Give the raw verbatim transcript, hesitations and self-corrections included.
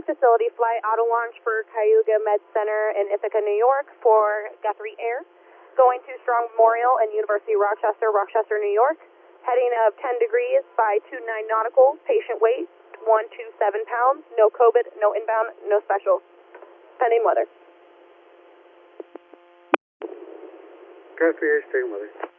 facility flight auto launch for Cayuga Med Center in Ithaca, New York for Guthrie Air. Going to Strong Memorial and University of Rochester, Rochester, New York. Heading of ten degrees by two nine nautical. Patient weight one hundred twenty-seven pounds. No COVID, no inbound, no special. Pending weather. Guthrie Air, staying weather.